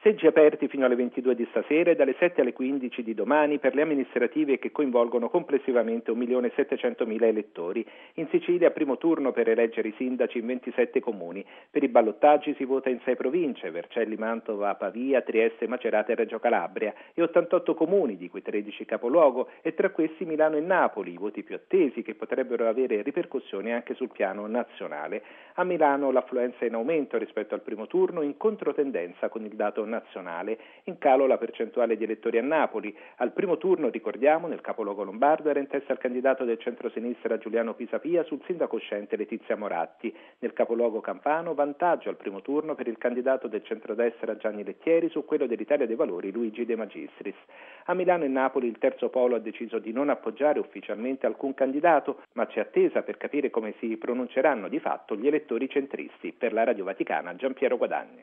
Seggi aperti fino alle 22 di stasera e dalle 7 alle 15 di domani per le amministrative che coinvolgono complessivamente 1.700.000 elettori. In Sicilia primo turno per eleggere i sindaci in 27 comuni. Per i ballottaggi si vota in 6 province, Vercelli, Mantova, Pavia, Trieste, Macerata e Reggio Calabria, e 88 comuni, di cui 13 capoluogo, e tra questi Milano e Napoli, i voti più attesi che potrebbero avere ripercussioni anche sul piano nazionale. A Milano l'affluenza è in aumento rispetto al primo turno, in controtendenza con il dato nazionale. In calo la percentuale di elettori a Napoli. Al primo turno, ricordiamo, nel capoluogo lombardo era in testa il candidato del centrosinistra Giuliano Pisapia sul sindaco uscente Letizia Moratti. Nel capoluogo campano vantaggio al primo turno per il candidato del centrodestra Gianni Lettieri su quello dell'Italia dei Valori Luigi De Magistris. A Milano e Napoli il terzo polo ha deciso di non appoggiare ufficialmente alcun candidato, ma c'è attesa per capire come si pronunceranno di fatto gli elettori centristi. Per la Radio Vaticana, Giampiero Guadagni.